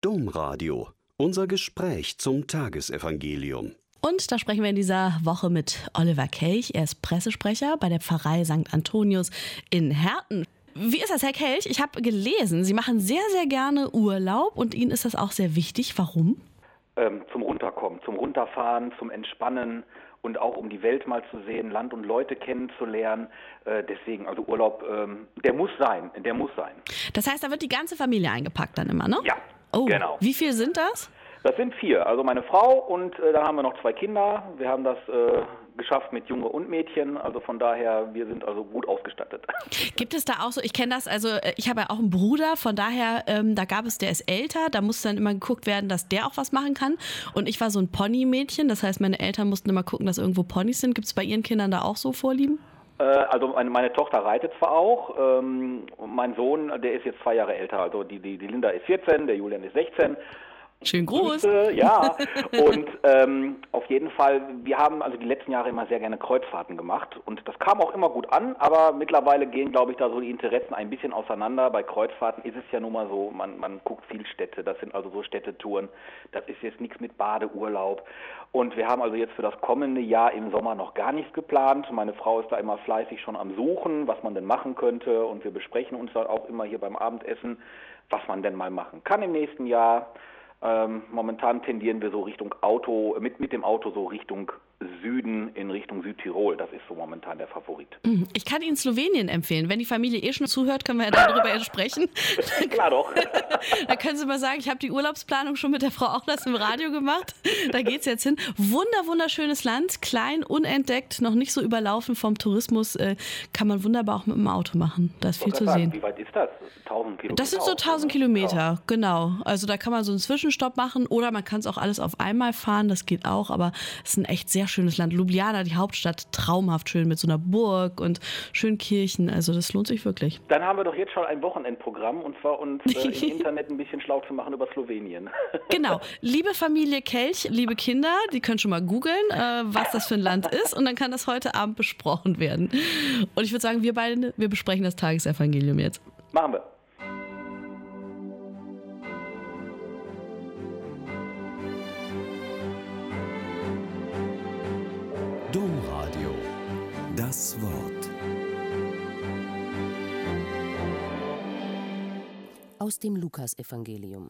Domradio. Unser Gespräch zum Tagesevangelium. Und da sprechen wir in dieser Woche mit Oliver Kelch. Er ist Pressesprecher bei der Pfarrei St. Antonius in Herten. Wie ist das, Herr Kelch? Ich habe gelesen, Sie machen sehr, sehr gerne Urlaub und Ihnen ist das auch sehr wichtig. Warum? Zum Runterkommen, zum Runterfahren, zum Entspannen und auch um die Welt mal zu sehen, Land und Leute kennenzulernen. Deswegen, also Urlaub, der muss sein. Das heißt, da wird die ganze Familie eingepackt dann immer, ne? Ja, genau. Wie viel sind das? Das sind 4, also meine Frau und dann haben wir noch 2 Kinder. Wir haben das geschafft mit Junge und Mädchen, also von daher, wir sind also gut ausgestattet. Gibt es da auch so, ich kenne das, also ich habe ja auch einen Bruder, von daher, da gab es, der ist älter, da musste dann immer geguckt werden, dass der auch was machen kann und ich war so ein Pony-Mädchen, das heißt, meine Eltern mussten immer gucken, dass irgendwo Ponys sind. Gibt es bei Ihren Kindern da auch so Vorlieben? Also meine Tochter reitet zwar auch, mein Sohn, der ist jetzt 2 Jahre älter, also die Linda ist 14, der Julian ist 16. Schön groß. Ja, und auf jeden Fall, wir haben also die letzten Jahre immer sehr gerne Kreuzfahrten gemacht und das kam auch immer gut an, aber mittlerweile gehen, glaube ich, da so die Interessen ein bisschen auseinander. Bei Kreuzfahrten ist es ja nun mal so, man guckt viel Städte, das sind also so Städtetouren, das ist jetzt nichts mit Badeurlaub und wir haben also jetzt für das kommende Jahr im Sommer noch gar nichts geplant. Meine Frau ist da immer fleißig schon am Suchen, was man denn machen könnte und wir besprechen uns dann auch immer hier beim Abendessen, was man denn mal machen kann im nächsten Jahr. Momentan tendieren wir so Richtung Auto, mit dem Auto so Richtung Süden, in Richtung Südtirol. Das ist so momentan der Favorit. Ich kann Ihnen Slowenien empfehlen. Wenn die Familie schon zuhört, können wir ja darüber sprechen. Klar doch. Da können Sie mal sagen, ich habe die Urlaubsplanung schon mit der Frau Auchlers im Radio gemacht. Da geht's jetzt hin. Wunderschönes Land, klein, unentdeckt, noch nicht so überlaufen vom Tourismus. Kann man wunderbar auch mit dem Auto machen. Da ist viel zu sehen. Wie weit ist das? 1000 Kilometer? Das sind so 1000 Kilometer, genau. Also da kann man so einen Zwischenstopp machen oder man kann es auch alles auf einmal fahren, das geht auch, aber es ist ein echt sehr schönes Land. Ljubljana, die Hauptstadt, traumhaft schön mit so einer Burg und schönen Kirchen, also das lohnt sich wirklich. Dann haben wir doch jetzt schon ein Wochenendprogramm und zwar uns im Internet ein bisschen schlau zu machen über Slowenien. Genau, liebe Familie Kelch, liebe Kinder, die können schon mal googeln, was das für ein Land ist und dann kann das heute Abend besprochen werden. Und ich würde sagen, wir beide, wir besprechen das Tagesevangelium jetzt. Machen wir. Domradio. Das Wort. Aus dem Lukasevangelium.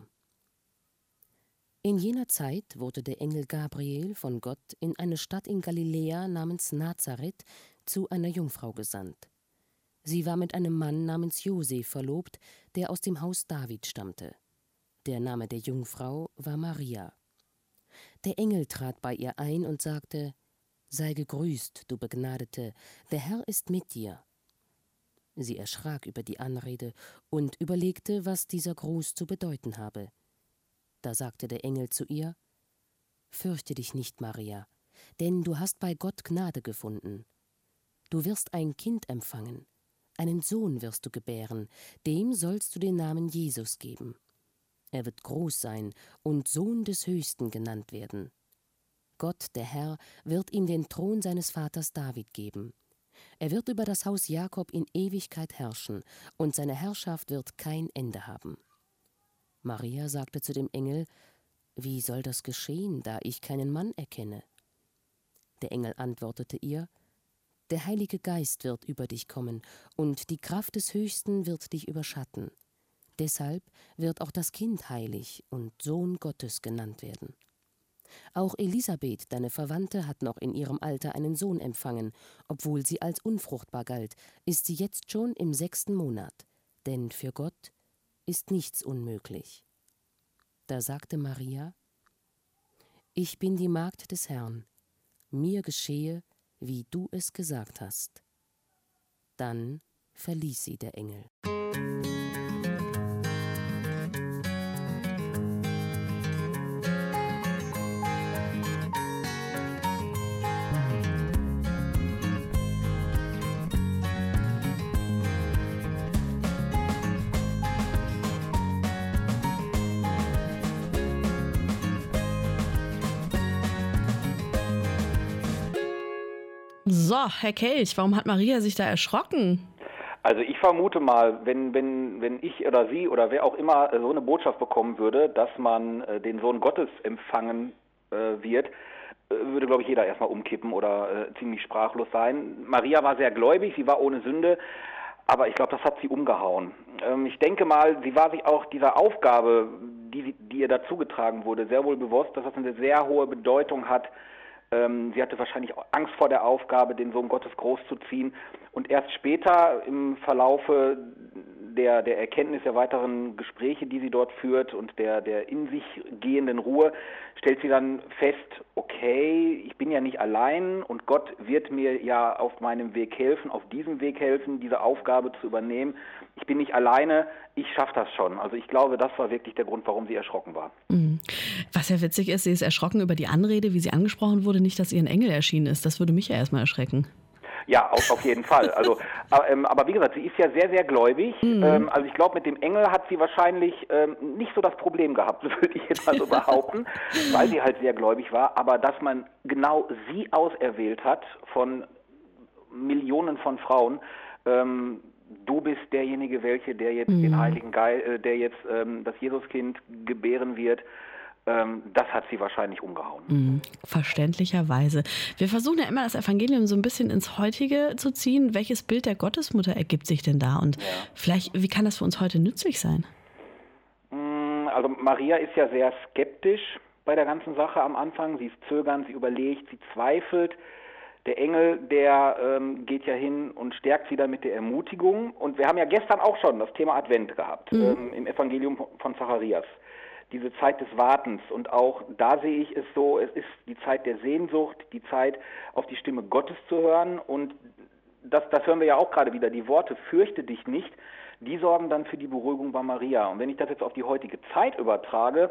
In jener Zeit wurde der Engel Gabriel von Gott in eine Stadt in Galiläa namens Nazareth zu einer Jungfrau gesandt. Sie war mit einem Mann namens Josef verlobt, der aus dem Haus David stammte. Der Name der Jungfrau war Maria. Der Engel trat bei ihr ein und sagte: Sei gegrüßt, du Begnadete, der Herr ist mit dir. Sie erschrak über die Anrede und überlegte, was dieser Gruß zu bedeuten habe. Da sagte der Engel zu ihr: Fürchte dich nicht, Maria, denn du hast bei Gott Gnade gefunden. Du wirst ein Kind empfangen, einen Sohn wirst du gebären, dem sollst du den Namen Jesus geben. Er wird groß sein und Sohn des Höchsten genannt werden. Gott, der Herr, wird ihm den Thron seines Vaters David geben. Er wird über das Haus Jakob in Ewigkeit herrschen, und seine Herrschaft wird kein Ende haben. Maria sagte zu dem Engel: Wie soll das geschehen, da ich keinen Mann erkenne? Der Engel antwortete ihr: Der Heilige Geist wird über dich kommen, und die Kraft des Höchsten wird dich überschatten. Deshalb wird auch das Kind heilig und Sohn Gottes genannt werden. Auch Elisabeth, deine Verwandte, hat noch in ihrem Alter einen Sohn empfangen. Obwohl sie als unfruchtbar galt, ist sie jetzt schon im 6. Monat. Denn für Gott ist nichts unmöglich. Da sagte Maria: Ich bin die Magd des Herrn. Mir geschehe, wie du es gesagt hast. Dann verließ sie der Engel. So, Herr Kelch, warum hat Maria sich da erschrocken? Also ich vermute mal, wenn ich oder Sie oder wer auch immer so eine Botschaft bekommen würde, dass man den Sohn Gottes empfangen wird, würde, glaube ich, jeder erstmal umkippen oder ziemlich sprachlos sein. Maria war sehr gläubig, sie war ohne Sünde, aber ich glaube, das hat sie umgehauen. Ich denke mal, sie war sich auch dieser Aufgabe, die ihr dazugetragen wurde, sehr wohl bewusst, dass das eine sehr hohe Bedeutung hat. Sie hatte wahrscheinlich auch Angst vor der Aufgabe, den Sohn Gottes großzuziehen. Und erst später im Verlaufe der Erkenntnis der weiteren Gespräche, die sie dort führt und der in sich gehenden Ruhe, stellt sie dann fest, okay, ich bin ja nicht allein und Gott wird mir ja auf meinem Weg helfen, auf diesem Weg helfen, diese Aufgabe zu übernehmen. Ich bin nicht alleine, ich schaffe das schon. Also ich glaube, das war wirklich der Grund, warum sie erschrocken war. Was ja witzig ist, sie ist erschrocken über die Anrede, wie sie angesprochen wurde, nicht, dass ihr ein Engel erschienen ist. Das würde mich ja erstmal erschrecken. Ja, auf jeden Fall. Also, aber wie gesagt, sie ist ja sehr, sehr gläubig. Also ich glaube, mit dem Engel hat sie wahrscheinlich nicht so das Problem gehabt, würde ich jetzt mal so behaupten, weil sie halt sehr gläubig war. Aber dass man genau sie auserwählt hat von Millionen von Frauen, du bist derjenige, der jetzt den Heiligen Geist, der jetzt das Jesuskind gebären wird, das hat sie wahrscheinlich umgehauen. Verständlicherweise. Wir versuchen ja immer, das Evangelium so ein bisschen ins Heutige zu ziehen. Welches Bild der Gottesmutter ergibt sich denn da? Und vielleicht, wie kann das für uns heute nützlich sein? Also Maria ist ja sehr skeptisch bei der ganzen Sache am Anfang. Sie ist zögernd, sie überlegt, sie zweifelt. Der Engel, der geht ja hin und stärkt sie dann mit der Ermutigung. Und wir haben ja gestern auch schon das Thema Advent gehabt, im Evangelium von Zacharias. Diese Zeit des Wartens. Und auch da sehe ich es so, es ist die Zeit der Sehnsucht, die Zeit, auf die Stimme Gottes zu hören. Und das hören wir ja auch gerade wieder, die Worte, fürchte dich nicht, die sorgen dann für die Beruhigung bei Maria. Und wenn ich das jetzt auf die heutige Zeit übertrage,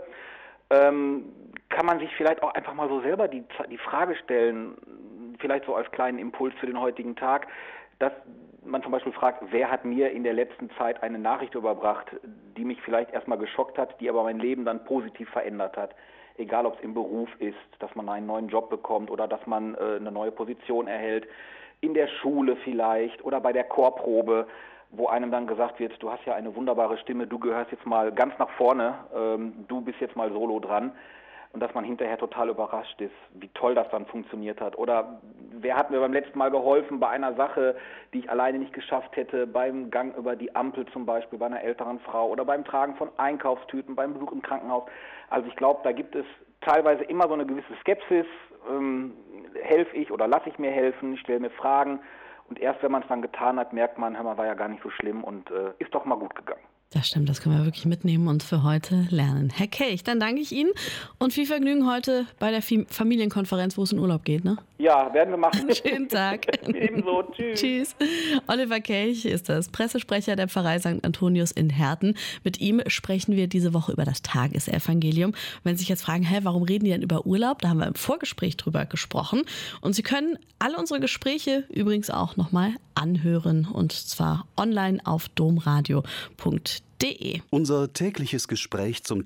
kann man sich vielleicht auch einfach mal so selber die Frage stellen, vielleicht so als kleinen Impuls für den heutigen Tag, dass man zum Beispiel fragt, wer hat mir in der letzten Zeit eine Nachricht überbracht, die mich vielleicht erstmal geschockt hat, die aber mein Leben dann positiv verändert hat. Egal, ob es im Beruf ist, dass man einen neuen Job bekommt oder dass man eine neue Position erhält, in der Schule vielleicht oder bei der Chorprobe, wo einem dann gesagt wird, du hast ja eine wunderbare Stimme, du gehörst jetzt mal ganz nach vorne, du bist jetzt mal solo dran. Und dass man hinterher total überrascht ist, wie toll das dann funktioniert hat. Oder wer hat mir beim letzten Mal geholfen bei einer Sache, die ich alleine nicht geschafft hätte, beim Gang über die Ampel zum Beispiel bei einer älteren Frau oder beim Tragen von Einkaufstüten, beim Besuch im Krankenhaus. Also ich glaube, da gibt es teilweise immer so eine gewisse Skepsis, helfe ich oder lasse ich mir helfen, ich stelle mir Fragen. Und erst wenn man es dann getan hat, merkt man, hör mal, war ja gar nicht so schlimm und ist doch mal gut gegangen. Das stimmt, das können wir wirklich mitnehmen und für heute lernen. Herr Kelch, dann danke ich Ihnen und viel Vergnügen heute bei der Familienkonferenz, wo es in Urlaub geht, ne? Ja, werden wir machen. Schönen Tag. Ebenso, tschüss. Tschüss. Oliver Kelch ist das Pressesprecher der Pfarrei St. Antonius in Herten. Mit ihm sprechen wir diese Woche über das Tagesevangelium. Wenn Sie sich jetzt fragen, warum reden die denn über Urlaub? Da haben wir im Vorgespräch drüber gesprochen. Und Sie können alle unsere Gespräche übrigens auch nochmal anhören und zwar online auf domradio.de. Unser tägliches Gespräch zum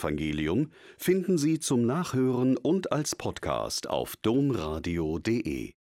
Tagesevangelium finden Sie zum Nachhören und als Podcast auf domradio.de.